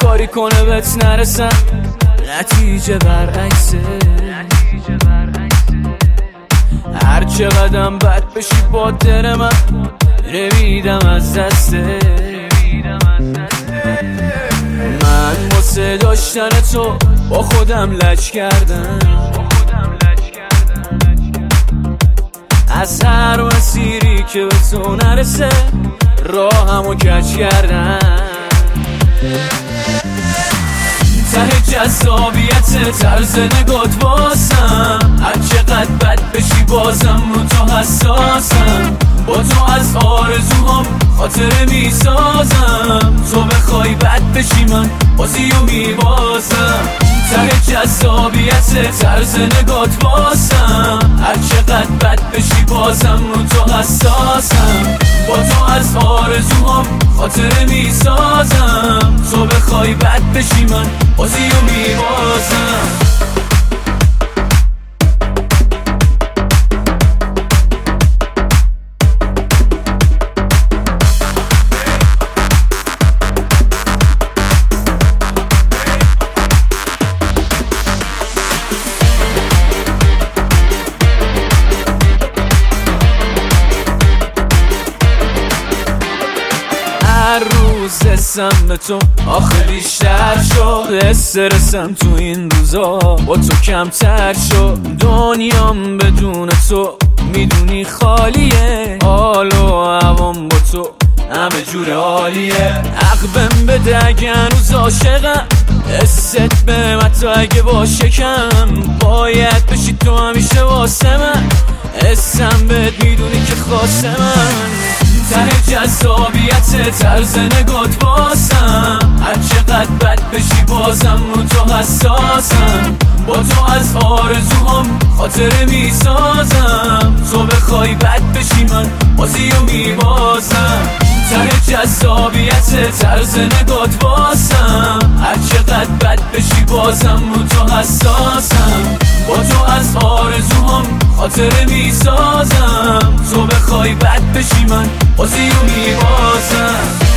کاری کنه بهت نرسم، نتیجه برعکسه. هر چقدرم بد بشی با دل من نمیدم از دسته. من واسه داشتن تو با خودم لج کردم، از هر مسیری که به تو نرسه راهمو کج کردم. ته جذابیت طرز نگات واسم، هر چقدر بد بشی بازم رو تو حساسم. با تو از آرزوهام خاطره میسازم، تو بخوای بد بشی من بازیو میبازم. ته جذابیت طرز نگات واسم، هر چقدر بد بشی بازم رو تو حساسم. با تو از آرزوهام خاطره میسازم، تو بخوای بد بشی من بازیو میبازم. هر روز حسم به تو آخه بیشتر شد، استرسم تو این روزا با تو کمتر شد. دنیام بدون تو میدونی خالیه، حال و هوام با تو همه جور عالیه. عقبم بده اگه هنوز عاشقم، حست به من تو اگه باشه کم. باید بشی تو همیشه واسه من، حسم بهت میدونی که خاصه من. ته جذابیت طرز نگات واسم، هر چقدر بد بشی بازم رو تو حساسم. با تو از آرزوهام خاطره میسازم، تو بخوای بد بشی من بازیو میبازم. ته جذابیت طرز نگات واسم، هر چقدر بد بشی بازم رو تو حساسم. با تو از آرزوهام خاطره میسازم، تو بخوای بد بشی من بازیو میبازم.